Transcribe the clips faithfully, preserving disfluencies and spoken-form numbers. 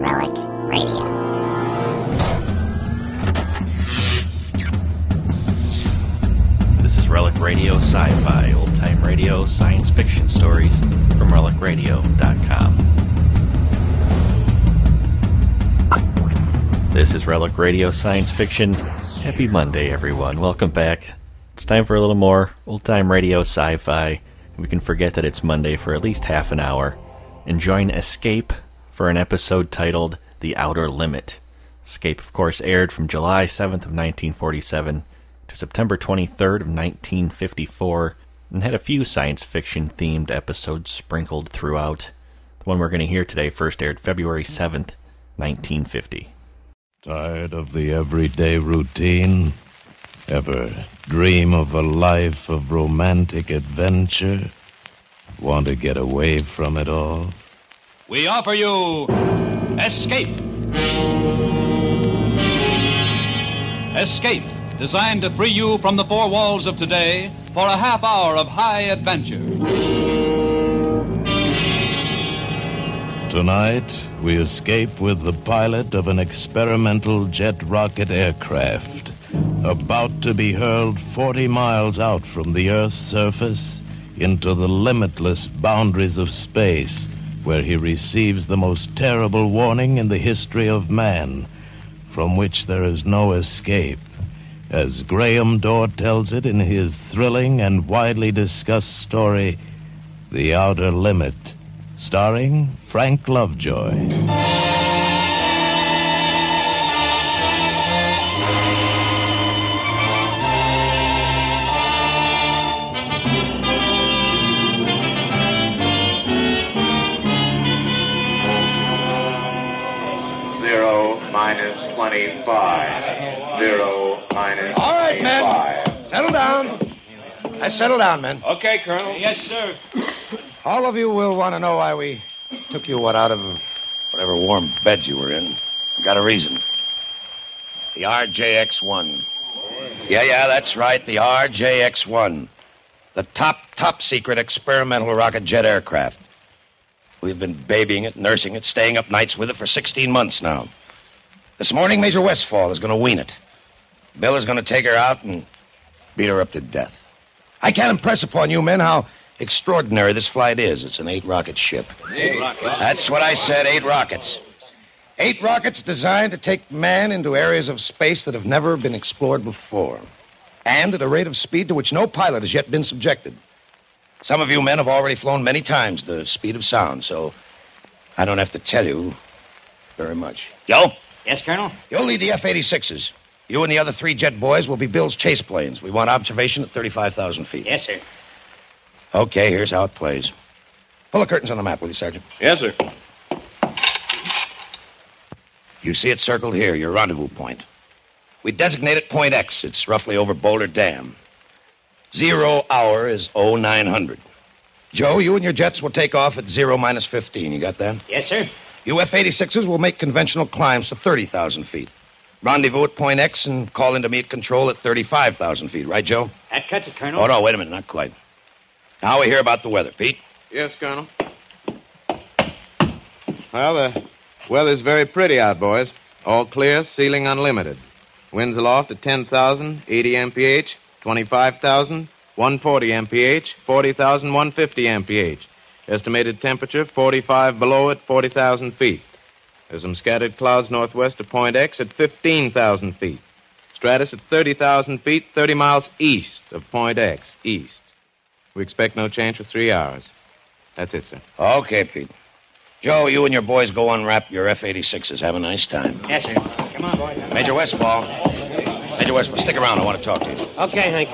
Relic Radio. This is Relic Radio Sci-Fi, old-time radio, science fiction stories from relic radio dot com. This is Relic Radio Science Fiction. Happy Monday, everyone. Welcome back. It's time for a little more old-time radio sci-fi. We can forget that it's Monday for at least half an hour and join Escape for an episode titled The Outer Limit. Escape, of course, aired from July seventh of nineteen forty-seven to September twenty-third of nineteen fifty-four and had a few science fiction-themed episodes sprinkled throughout. The one we're going to hear today first aired February seventh, nineteen fifty. Tired of the everyday routine? Ever dream of a life of romantic adventure? Want to get away from it all? We offer you Escape. Escape, designed to free you from the four walls of today for a half hour of high adventure. Tonight, we escape with the pilot of an experimental jet rocket aircraft, about to be hurled forty miles out from the Earth's surface into the limitless boundaries of space, where he receives the most terrible warning in the history of man, from which there is no escape, as Graham Dorr tells it in his thrilling and widely discussed story, The Outer Limit, starring Frank Lovejoy. Zero minus twenty-five. Zero minus All right, twenty-five. men. Settle down. I settle down, men. Okay, Colonel. Yes, sir. All of you will want to know why we took you what out of whatever warm bed you were in. Got a reason. The R J X one. Yeah, yeah, that's right. The R J X one. The top, top secret experimental rocket jet aircraft. We've been babying it, nursing it, staying up nights with it for sixteen months now. This morning, Major Westfall is going to wean it. Bill is going to take her out and beat her up to death. I can't impress upon you men how extraordinary this flight is. It's an eight-rocket ship. Eight rockets. That's what I said, eight rockets. Eight rockets designed to take man into areas of space that have never been explored before, and at a rate of speed to which no pilot has yet been subjected. Some of you men have already flown many times the speed of sound, so I don't have to tell you very much. Yo? Yes, Colonel? You'll lead the F eighty-sixes. You and the other three jet boys will be Bill's chase planes. We want observation at thirty-five thousand feet. Yes, sir. Okay, here's how it plays. Pull the curtains on the map, will you, Sergeant? Yes, sir. You see it circled here, your rendezvous point. We designate it Point X. It's roughly over Boulder Dam. Zero hour is oh nine hundred. Joe, you and your jets will take off at zero minus fifteen. You got that? Yes, sir. You F eighty-sixes will make conventional climbs to thirty thousand feet. Rendezvous at Point X and call into me at control at thirty-five thousand feet. Right, Joe? That cuts it, Colonel. Oh, no, wait a minute. Not quite. Now, how we hear about the weather, Pete? Yes, Colonel. Well, the weather's very pretty out, boys. All clear, ceiling unlimited. Winds aloft at ten thousand, eighty M P H, twenty-five thousand, one hundred forty M P H, forty thousand, one hundred fifty M P H. Estimated temperature, forty-five below at forty thousand feet. There's some scattered clouds northwest of Point X at fifteen thousand feet. Stratus at thirty thousand feet, thirty miles east of Point X, east. We expect no change for three hours. That's it, sir. Okay, Pete. Joe, you and your boys go unwrap your F eighty-sixes. Have a nice time. Yes, sir. Come on, boy. Major Westfall. Major Westfall, stick around. I want to talk to you. Okay, Hank.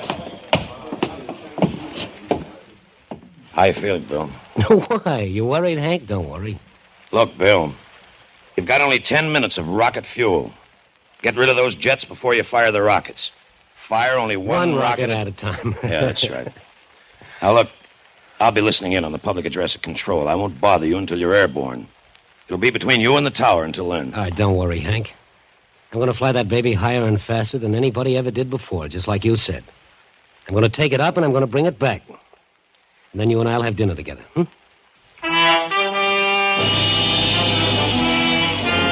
How you feeling, Bill? Why? You worried, Hank? Don't worry. Look, Bill, you've got only ten minutes of rocket fuel. Get rid of those jets before you fire the rockets. Fire only one, One rocket, rocket at a time. Yeah, that's right. Now, look, I'll be listening in on the public address at control. I won't bother you until you're airborne. It'll be between you and the tower until then. All right, don't worry, Hank. I'm going to fly that baby higher and faster than anybody ever did before, just like you said. I'm going to take it up and I'm going to bring it back. And then you and I'll have dinner together, hmm?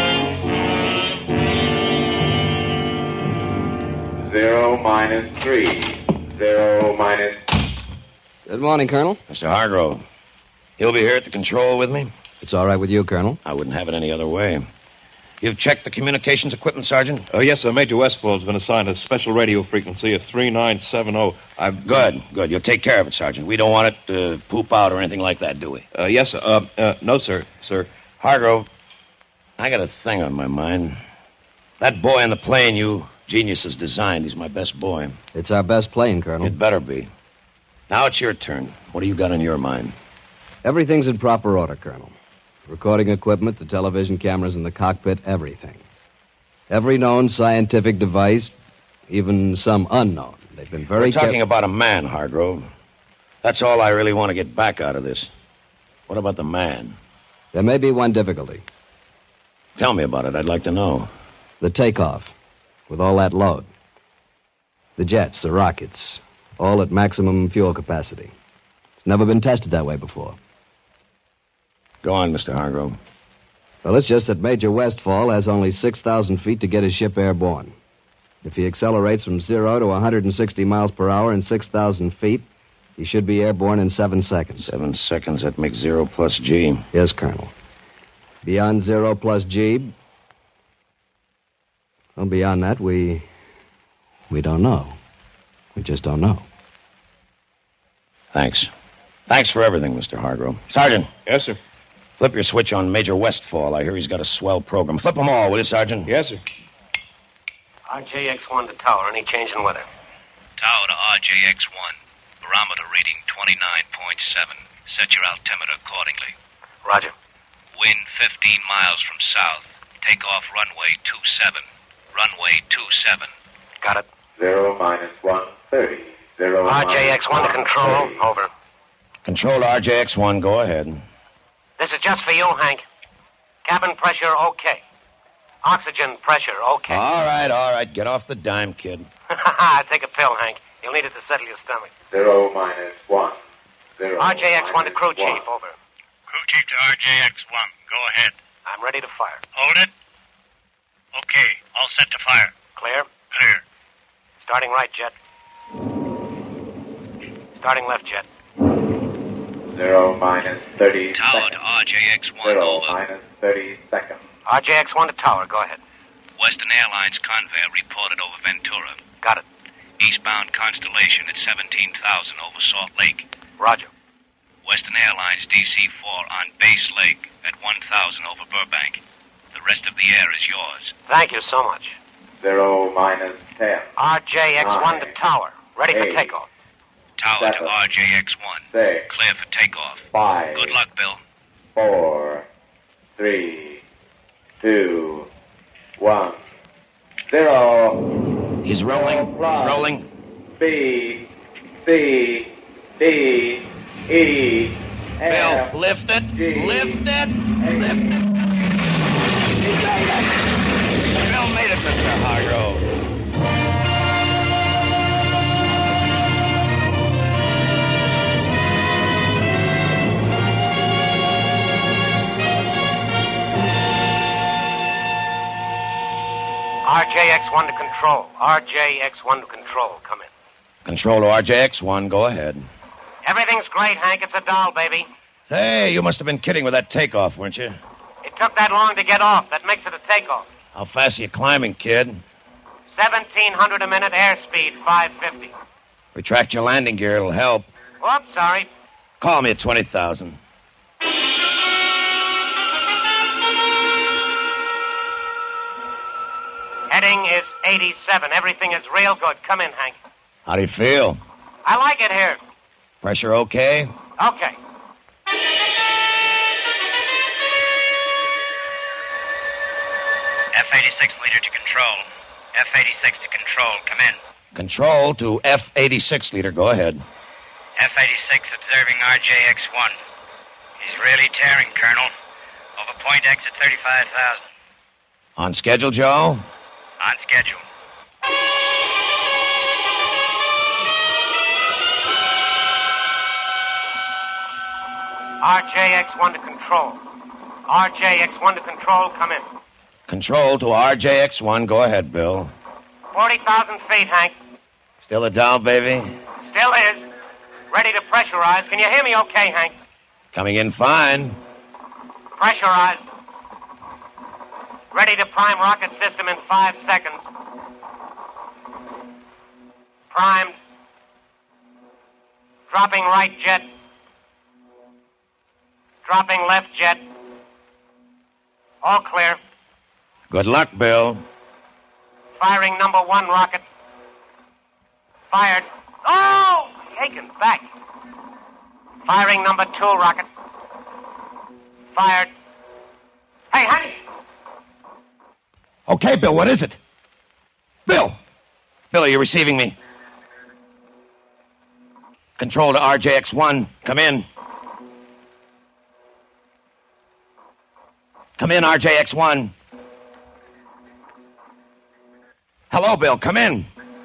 minus three. Zero minus... Good morning, Colonel. Mister Hargrove, you'll be here at the control with me? It's all right with you, Colonel? I wouldn't have it any other way. You've checked the communications equipment, Sergeant? Oh, yes, sir. Major Westfall's been assigned a special radio frequency of three nine seven zero. I've... Good, good. You'll take care of it, Sergeant. We don't want it to poop out or anything like that, do we? Uh, yes, sir. Uh, uh, no, sir. Sir. Hargrove, I got a thing on my mind. That boy on the plane you geniuses designed, he's my best boy. It's our best plane, Colonel. It better be. Now it's your turn. What do you got on your mind? Everything's in proper order, Colonel. Recording equipment, the television cameras in the cockpit, everything. Every known scientific device, even some unknown. They've been very... We're talking kept... about a man, Hargrove. That's all I really want to get back out of this. What about the man? There may be one difficulty. Tell me about it. I'd like to know. The takeoff, with all that load. The jets, the rockets, all at maximum fuel capacity. It's never been tested that way before. Go on, Mister Hargrove. Well, it's just that Major Westfall has only six thousand feet to get his ship airborne. If he accelerates from zero to one hundred sixty miles per hour in six thousand feet, he should be airborne in seven seconds. Seven seconds, that makes zero plus G. Yes, Colonel. Beyond zero plus G... Well, beyond that, we... we don't know. We just don't know. Thanks. Thanks for everything, Mister Hargrove. Sergeant. Yes, sir. Flip your switch on Major Westfall. I hear he's got a swell program. Flip them all, will you, Sergeant? Yes, sir. R J X one to tower. Any change in weather? Tower to R J X one. Barometer reading twenty-nine point seven. Set your altimeter accordingly. Roger. Wind fifteen miles from south. Take off runway two seven. Runway two seven. Got it. Zero minus one thirty. Zero R J X one to control. Over. Control to R J X one. Go ahead. This is just for you, Hank. Cabin pressure, okay. Oxygen pressure, okay. All right, all right. Get off the dime, kid. Take a pill, Hank. You'll need it to settle your stomach. Zero minus one. Zero. R J X one to crew one. chief, over. Crew chief to R J X one. Go ahead. I'm ready to fire. Hold it. Okay, all set to fire. Clear? Clear. Starting right, jet. Starting left, jet. Zero minus thirty Tower seconds. to R J X one. Zero Over. minus thirty seconds. R J X one to tower, go ahead. Western Airlines Convair reported over Ventura. Got it. Eastbound Constellation at seventeen thousand over Salt Lake. Roger. Western Airlines D C four on Base Lake at one thousand over Burbank. The rest of the air is yours. Thank you so much. Zero minus ten. R J X one Nine. to tower. Ready for Eight. takeoff. Tower Seven. to R J X one. Six. Clear for takeoff. Five. Good luck, Bill. Four. Three. Two. One. Zero. He's rolling. He's rolling. B. C. D. E. F, Bill, lift it. G, Lift it. H. Lift it. He made it. Bill made it, Mister Hargrove. R J X one to control. R J X one to control. Come in. Control to R J X one. Go ahead. Everything's great, Hank. It's a doll, baby. Hey, you must have been kidding with that takeoff, weren't you? It took that long to get off. That makes it a takeoff. How fast are you climbing, kid? seventeen hundred a minute, airspeed five fifty. Retract your landing gear. It'll help. Whoops, sorry. Call me at twenty thousand. Heading is eighty-seven. Everything is real good. Come in, Hank. How do you feel? I like it here. Pressure okay? Okay. F eighty-six leader to control. F eighty-six to control. Come in. Control to F eighty-six, leader. Go ahead. F eighty-six observing R J X one. He's really tearing, Colonel. Over point exit thirty-five thousand. On schedule, Joe? On schedule. R J X one to control. R J X one to control. Come in. Control to R J X one. Go ahead, Bill. forty thousand feet, Hank. Still a down, baby? Still is. Ready to pressurize. Can you hear me okay, Hank? Coming in fine. Pressurized. Ready to prime rocket system in five seconds. Primed. Dropping right jet. Dropping left jet. All clear. Good luck, Bill. Firing number one rocket. Fired. Oh! Taken back. Firing number two rocket. Fired. Hey, honey! Okay, Bill, what is it? Bill! Bill, are you receiving me? Control to R J X one. Come in. Come in, R J X one. Hello, Bill. Come in.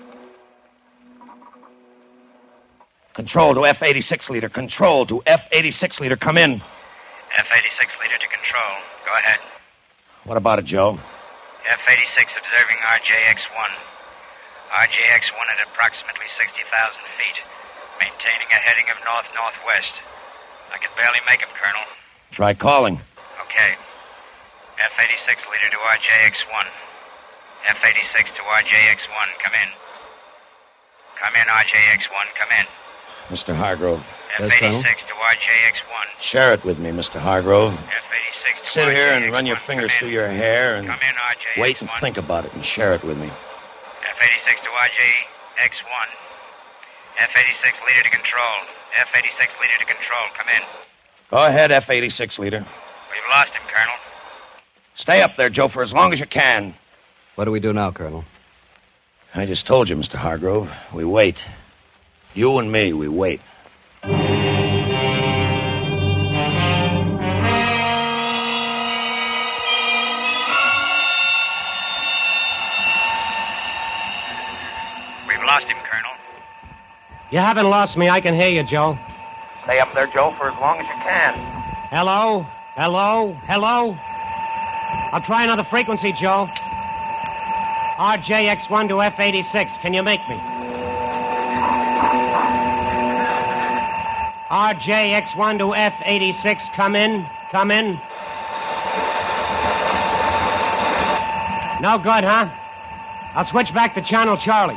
Control to F eighty-six leader. Control to F eighty-six leader. Come in. F eighty-six leader to control. Go ahead. What about it, Joe? F eighty-six observing R J X one. R J X one at approximately sixty thousand feet, maintaining a heading of north-northwest. I can barely make him, Colonel. Try calling. Okay. F eighty-six leader to R J X one. F eighty-six to R J X one, come in. Come in, R J X one, come in. Mister Hargrove. F eighty-six to R J X one. Share it with me, Mister Hargrove. F eighty-six to Sit R J X one. here and run your fingers through your hair and Come in, R J X one. wait and think about it and share it with me. F eighty-six to R J X one. F eighty-six leader to control. F eighty-six leader to control, come in. Go ahead, F eighty-six leader. We've lost him, Colonel. Stay up there, Joe, for as long as you can. What do we do now, Colonel? I just told you, Mister Hargrove. We wait. You and me, we wait. We've lost him, Colonel. You haven't lost me. I can hear you, Joe. Stay up there, Joe, for as long as you can. Hello? Hello? Hello? I'll try another frequency, Joe. R J X one to F eighty-six. Can you make me? R J X one to F eighty-six. Come in. Come in. No good, huh? I'll switch back to Channel Charlie.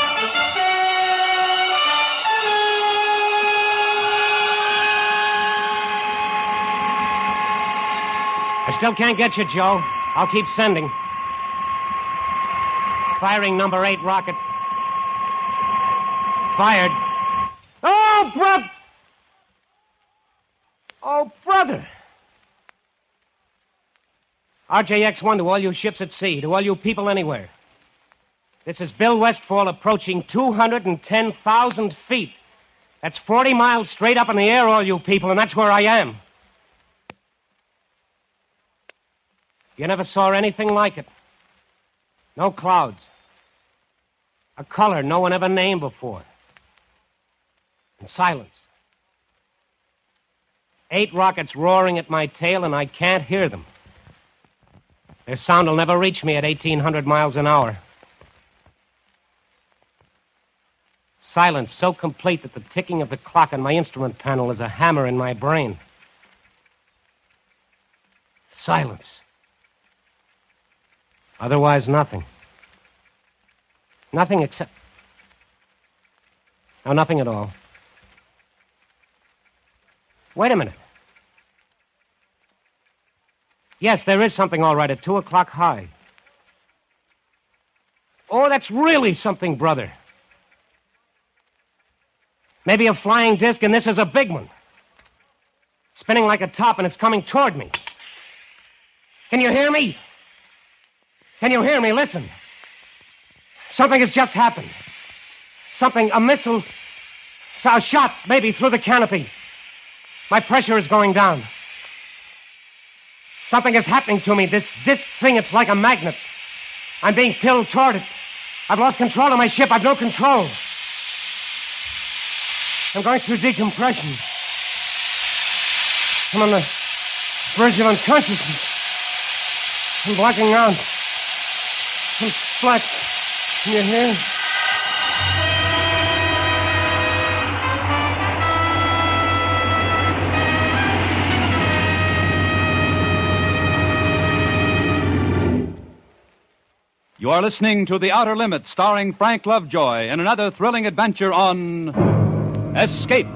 I still can't get you, Joe. I'll keep sending. Firing number eight rocket. Fired. Oh, bro! Oh, brother. R J X one to all you ships at sea, to all you people anywhere. This is Bill Westfall approaching two hundred ten thousand feet. That's forty miles straight up in the air, all you people, and that's where I am. You never saw anything like it. No clouds. A color no one ever named before. And silence. Eight rockets roaring at my tail, and I can't hear them. Their sound will never reach me at eighteen hundred miles an hour. Silence so complete that the ticking of the clock on my instrument panel is a hammer in my brain. Silence. Otherwise, nothing. Nothing except... No, nothing at all. Wait a minute. Yes, there is something all right at two o'clock high. Oh, that's really something, brother. Maybe a flying disc, and this is a big one. Spinning like a top, and it's coming toward me. Can you hear me? Can you hear me? Listen. Something has just happened. Something, a missile, a shot, maybe, through the canopy. My pressure is going down. Something is happening to me. This disc thing, it's like a magnet. I'm being pulled toward it. I've lost control of my ship. I've no control. I'm going through decompression. I'm on the verge of unconsciousness. I'm blacking out. I'm flat. Can you hear? You are listening to The Outer Limits, starring Frank Lovejoy, in another thrilling adventure on Escape.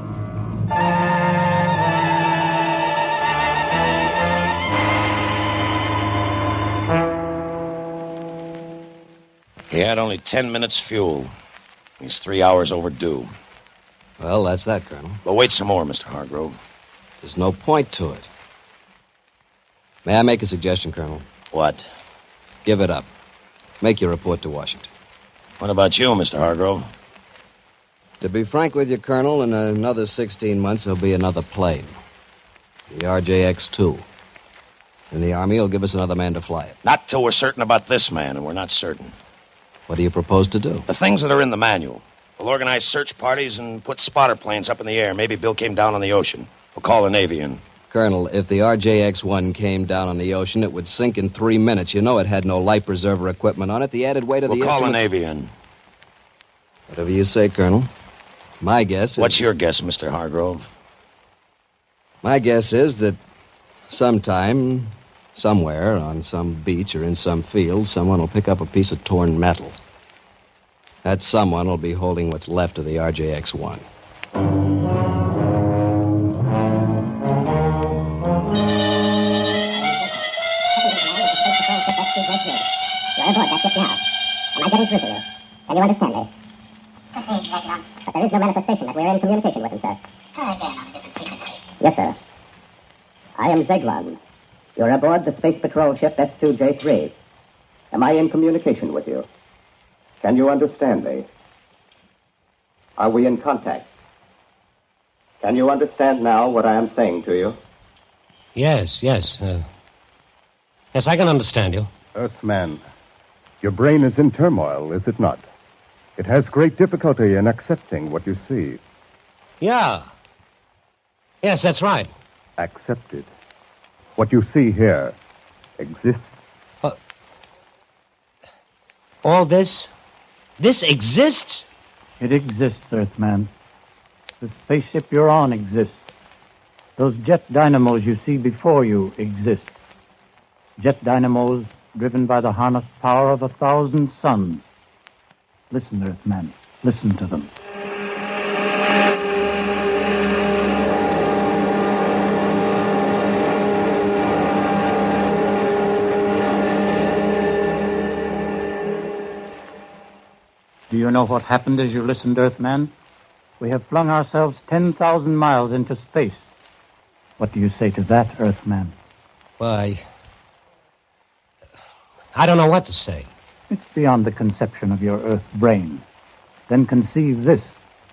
He had only ten minutes fuel. He's three hours overdue. Well, that's that, Colonel. But wait some more, Mister Hargrove. There's no point to it. May I make a suggestion, Colonel? What? Give it up. Make your report to Washington. What about you, Mister Hargrove? To be frank with you, Colonel, in another sixteen months, there'll be another plane. The R J X two. And the Army will give us another man to fly it. Not till we're certain about this man, and we're not certain. What do you propose to do? The things that are in the manual. We'll organize search parties and put spotter planes up in the air. Maybe Bill came down on the ocean. We'll call the Navy in. Colonel, if the R J X one came down on the ocean, it would sink in three minutes. You know it had no life preserver equipment on it. The added weight of we'll the call instruments... the Navy in. Whatever you say, Colonel. My guess is... What's your guess, Mister Hargrove? My guess is that sometime, somewhere, on some beach or in some field, someone will pick up a piece of torn metal. That someone will be holding what's left of the R J X one. You're aboard that ship now. Am I getting through to you? Can you understand me? But there is no manifestation that we're in communication with him, sir. Try again on a different frequency. Yes, sir. I am Zeglon. You're aboard the Space Patrol ship S two J three. Am I in communication with you? Can you understand me? Are we in contact? Can you understand now what I am saying to you? Yes, yes. Uh, yes, I can understand you. Earthman, your brain is in turmoil, is it not? It has great difficulty in accepting what you see. Yeah. Yes, that's right. Accept it. What you see here exists. Uh, all this? This exists? It exists, Earthman. The spaceship you're on exists. Those jet dynamos you see before you exist. Jet dynamos driven by the harnessed power of a thousand suns. Listen, Earthman. Listen to them. Do you know what happened as you listened, Earthman? We have flung ourselves ten thousand miles into space. What do you say to that, Earthman? Why, I don't know what to say. It's beyond the conception of your Earth brain. Then conceive this.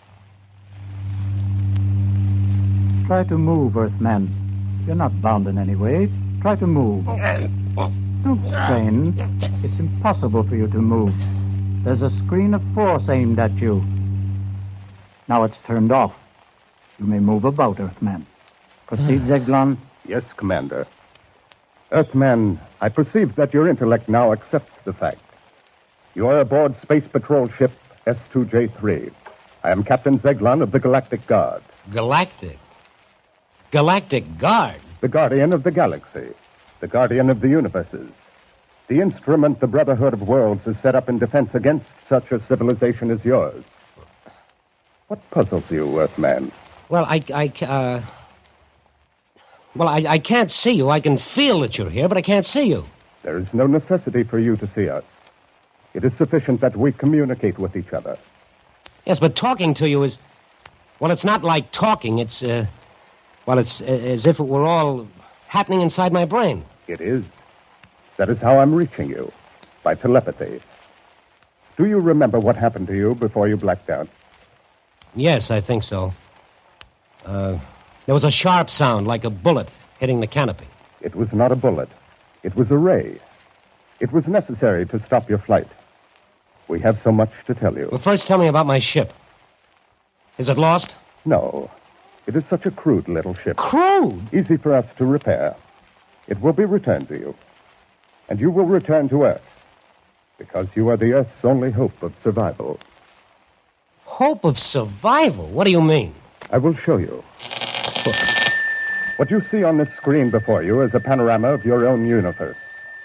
Try to move, Earthman. You're not bound in any way. Try to move. Don't strain. It's impossible for you to move. There's a screen of force aimed at you. Now it's turned off. You may move about, Earthman. Proceed, Zeglon. Yes, Commander. Earthman, I perceive that your intellect now accepts the fact. You are aboard Space Patrol ship S two J three. I am Captain Zeglon of the Galactic Guard. Galactic? Galactic Guard? The guardian of the galaxy. The guardian of the universes. The instrument the Brotherhood of Worlds has set up in defense against such a civilization as yours. What puzzles you, Earthman? Well, I, I, uh... Well, I, I can't see you. I can feel that you're here, but I can't see you. There is no necessity for you to see us. It is sufficient that we communicate with each other. Yes, but talking to you is... Well, it's not like talking. It's, uh... Well, it's uh, as if it were all happening inside my brain. It is. That is how I'm reaching you. By telepathy. Do you remember what happened to you before you blacked out? Yes, I think so. Uh... There was a sharp sound, like a bullet hitting the canopy. It was not a bullet. It was a ray. It was necessary to stop your flight. We have so much to tell you. Well, first tell me about my ship. Is it lost? No. It is such a crude little ship. Crude? Easy for us to repair. It will be returned to you. And you will return to Earth. Because you are the Earth's only hope of survival. Hope of survival? What do you mean? I will show you. What you see on this screen before you is a panorama of your own universe.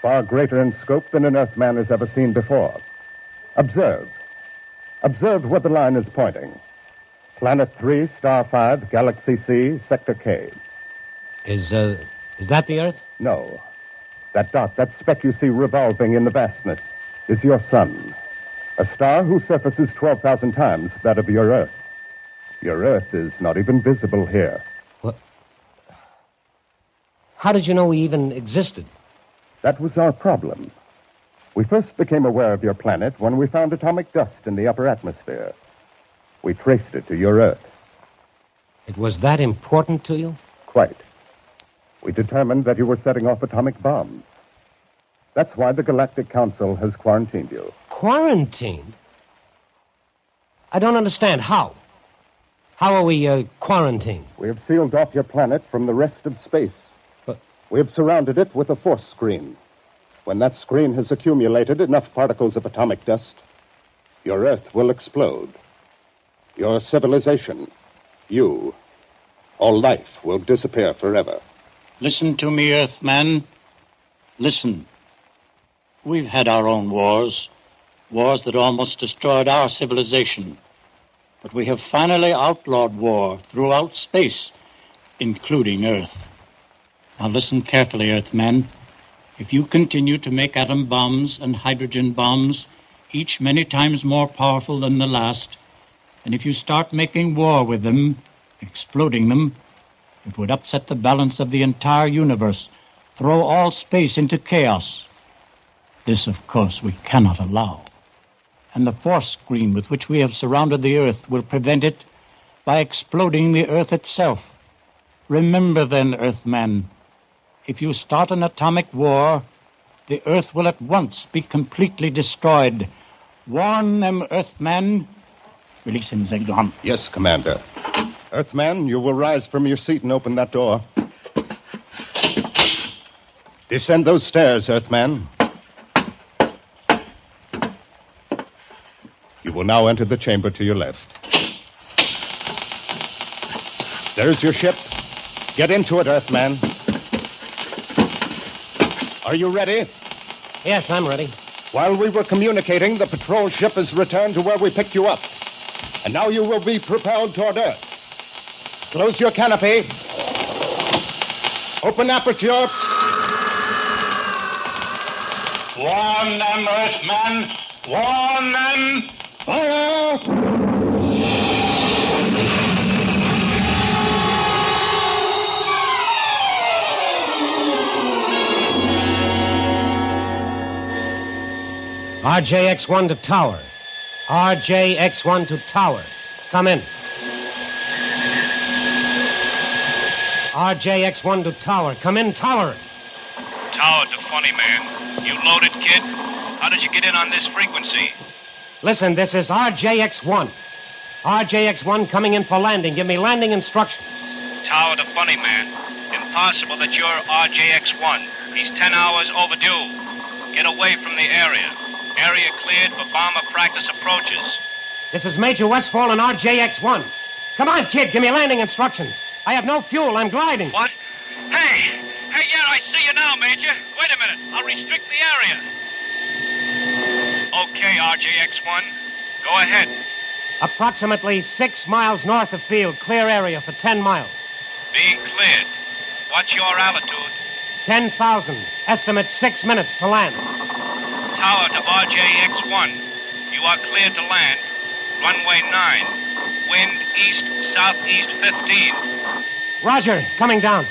far greater in scope than an Earthman has ever seen before. Observe. Observe where the line is pointing. Planet three, Star five, Galaxy C, Sector K. Is, uh, is that the Earth? No. That dot, that speck you see revolving in the vastness, is your sun. A star whose surface is twelve thousand times that of your Earth. Your Earth is not even visible here. What? How did you know we even existed? That was our problem. We first became aware of your planet when we found atomic dust in the upper atmosphere. We traced it to your Earth. It was that important to you? Quite. We determined that you were setting off atomic bombs. That's why the Galactic Council has quarantined you. Quarantined? I don't understand. How? How are we uh, quarantined? We have sealed off your planet from the rest of space. But we have surrounded it with a force screen. When that screen has accumulated enough particles of atomic dust, your Earth will explode. Your civilization, you, all life will disappear forever. Listen to me, Earthman. Listen. We've had our own wars, wars that almost destroyed our civilization. But we have finally outlawed war throughout space, including Earth. Now listen carefully, Earthman. If you continue to make atom bombs and hydrogen bombs, each many times more powerful than the last, and if you start making war with them, exploding them, it would upset the balance of the entire universe, throw all space into chaos. This, of course, we cannot allow. And the force screen with which we have surrounded the Earth will prevent it by exploding the Earth itself. Remember then, Earthman, if you start an atomic war, the Earth will at once be completely destroyed. Warn them, Earthman. Release him, Zeglan. Yes, Commander. Earthman, you will rise from your seat and open that door. Descend those stairs, Earthman. You will now enter the chamber to your left. There's your ship. Get into it, Earthman. Are you ready? Yes, I'm ready. While we were communicating, the patrol ship has returned to where we picked you up. And now you will be propelled toward Earth. Close your canopy. Open aperture. Warn them, Earthmen. Warn them. Fire! R J X one to tower. R J X one to tower. Come in. R J X one to tower. Come in, tower. Tower to Funny Man. You loaded, kid? How did you get in on this frequency? Listen, this is R J X one. R J X one coming in for landing. Give me landing instructions. Tower to Funny Man. Impossible that you're R J X one. He's ten hours overdue. Get away from the area. Area cleared for bomber practice approaches. This is Major Westfall and R J X one. Come on, kid, give me landing instructions. I have no fuel. I'm gliding. What? Hey! Hey, yeah, I see you now, Major. Wait a minute. I'll restrict the area. Okay, R J X one. Go ahead. Approximately six miles north of field. Clear area for ten miles. Being cleared. What's your altitude? ten thousand. Estimate six minutes to land. Tower to R J X one. You are cleared to land. Runway nine. Wind east-southeast fifteen. Roger. Coming down.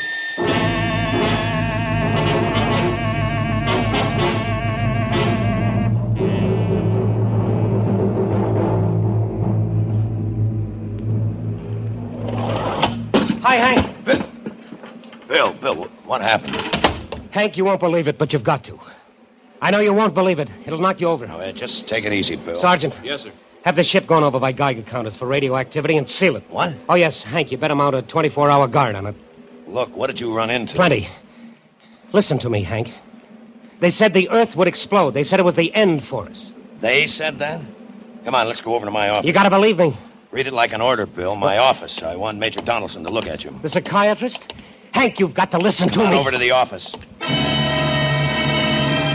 Hi, Hank. Bill. Bill, Bill, what happened? Hank, you won't believe it, but you've got to. I know you won't believe it. It'll knock you over. No, just take it easy, Bill. Sergeant. Yes, sir. Have the ship gone over by Geiger counters for radioactivity and seal it. What? Oh, yes, Hank, you better mount a twenty-four hour guard on it. Look, what did you run into? Plenty. Listen to me, Hank. They said the Earth would explode. They said it was the end for us. They said that? Come on, let's go over to my office. You gotta believe me. Read it like an order, Bill. My what? Office. I want Major Donaldson to look at you. The psychiatrist? Hank, you've got to listen Come to on me. over to the office.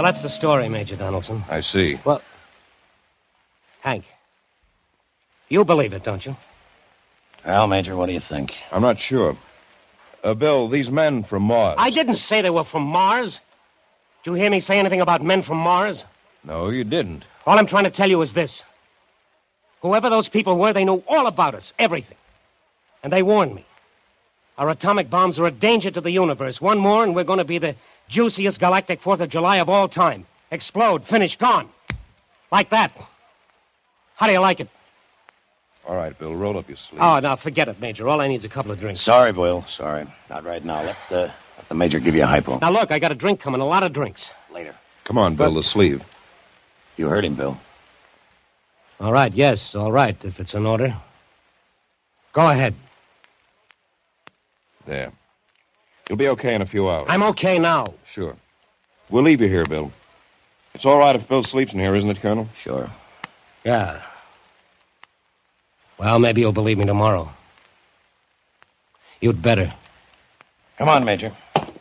Well, that's the story, Major Donaldson. I see. Well, Hank, you believe it, don't you? Well, Major, what do you think? I'm not sure. Uh, Bill, these men from Mars. I didn't say they were from Mars. Did you hear me say anything about men from Mars? No, you didn't. All I'm trying to tell you is this. Whoever those people were, they knew all about us, everything. And they warned me. Our atomic bombs are a danger to the universe. One more, and we're going to be the juiciest galactic Fourth of July of all time. Explode, finish, gone. Like that. How do you like it? All right, Bill, roll up your sleeve. Oh, now, forget it, Major. All I need is a couple of drinks. Sorry, Boyle. Sorry. Not right now. Let, uh, let the Major give you a hypo. Now, look, I got a drink coming, a lot of drinks. Later. Come on, Bill, the sleeve. You heard him, Bill. All right, yes, all right, if it's an order. Go ahead. There. You'll be okay in a few hours. I'm okay now. Sure. We'll leave you here, Bill. It's all right if Bill sleeps in here, isn't it, Colonel? Sure. Yeah. Well, maybe you'll believe me tomorrow. You'd better. Come on, Major.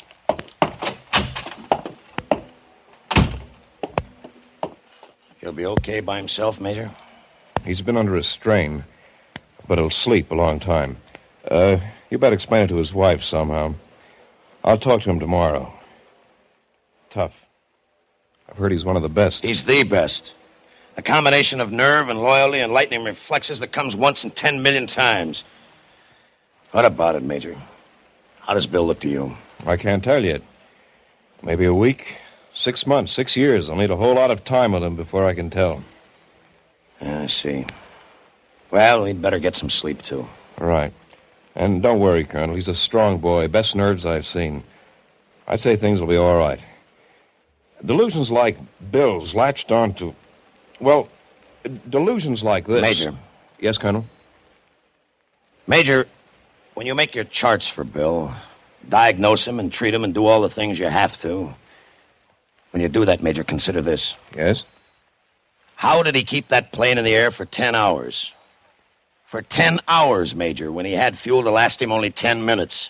He'll be okay by himself, Major? He's been under a strain, but he'll sleep a long time. Uh, you better explain it to his wife somehow. I'll talk to him tomorrow. Tough. I've heard he's one of the best. He's the best. A combination of nerve and loyalty and lightning reflexes that comes once in ten million times. What about it, Major? How does Bill look to you? I can't tell yet. Maybe a week, six months, six years. I'll need a whole lot of time with him before I can tell. I see. Well, we'd better get some sleep, too. All right. And don't worry, Colonel. He's a strong boy. Best nerves I've seen. I'd say things will be all right. Delusions like Bill's latched on to... Well, delusions like this... Major. Yes, Colonel? Major, when you make your charts for Bill, diagnose him and treat him and do all the things you have to, when you do that, Major, consider this. Yes? How did he keep that plane in the air for ten hours? For ten hours, Major, when he had fuel to last him only ten minutes.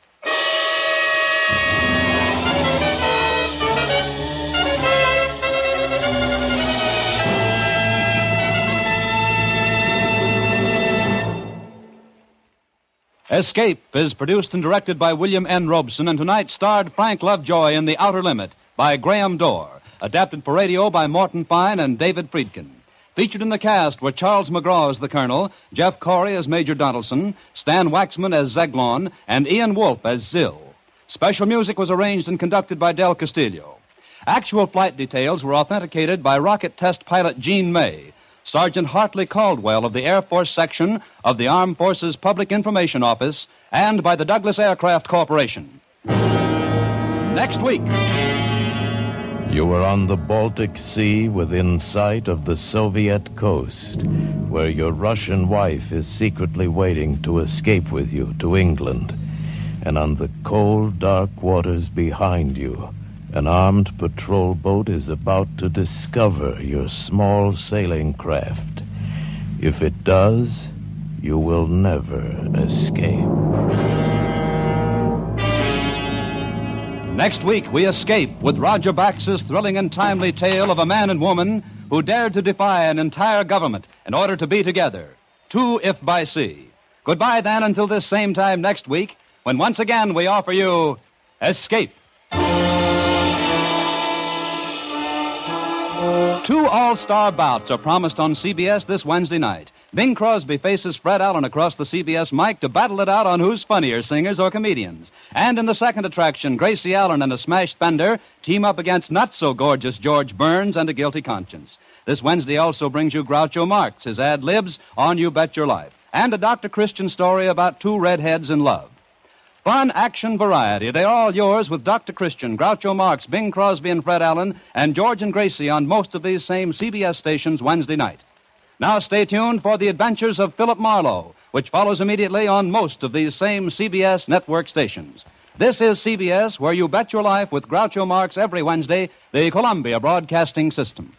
Escape is produced and directed by William N. Robeson, and tonight starred Frank Lovejoy in The Outer Limit by Graham Dorr, adapted for radio by Morton Fine and David Friedkin. Featured in the cast were Charles McGraw as the Colonel, Jeff Corey as Major Donaldson, Stan Waxman as Zeglon, and Ian Wolfe as Zill. Special music was arranged and conducted by Del Castillo. Actual flight details were authenticated by rocket test pilot Gene May, Sergeant Hartley Caldwell of the Air Force Section of the Armed Forces Public Information Office, and by the Douglas Aircraft Corporation. Next week. You were on the Baltic Sea within sight of the Soviet coast, where your Russian wife is secretly waiting to escape with you to England. And on the cold, dark waters behind you, an armed patrol boat is about to discover your small sailing craft. If it does, you will never escape. Next week, we escape with Roger Bax's thrilling and timely tale of a man and woman who dared to defy an entire government in order to be together. Two if by sea. Goodbye, then, until this same time next week, when once again we offer you Escape. Two all-star bouts are promised on C B S this Wednesday night. Bing Crosby faces Fred Allen across the C B S mic to battle it out on who's funnier, singers or comedians. And in the second attraction, Gracie Allen and a smashed fender team up against not-so-gorgeous George Burns and a guilty conscience. This Wednesday also brings you Groucho Marx, his ad-libs on You Bet Your Life, and a Doctor Christian story about two redheads in love. Fun, action, variety. They're all yours with Doctor Christian, Groucho Marx, Bing Crosby and Fred Allen, and George and Gracie on most of these same C B S stations Wednesday night. Now stay tuned for The Adventures of Philip Marlowe, which follows immediately on most of these same C B S network stations. This is C B S, where you bet your life with Groucho Marx every Wednesday, the Columbia Broadcasting System.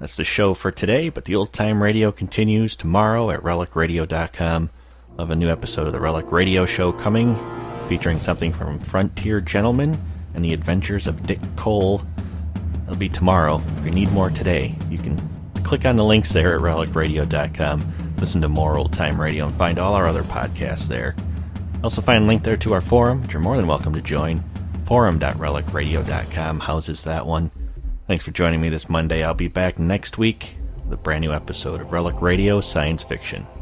That's the show for today, but the Old Time Radio continues tomorrow at relic radio dot com. I'll have a new episode of the Relic Radio Show coming, featuring something from Frontier Gentlemen and the Adventures of Dick Cole. It'll be tomorrow. If you need more today, you can click on the links there at relic radio dot com, listen to more Old Time Radio, and find all our other podcasts there. Also find a link there to our forum, which you're more than welcome to join. forum dot relic radio dot com houses that one. Thanks for joining me this Monday. I'll be back next week with a brand new episode of Relic Radio Science Fiction.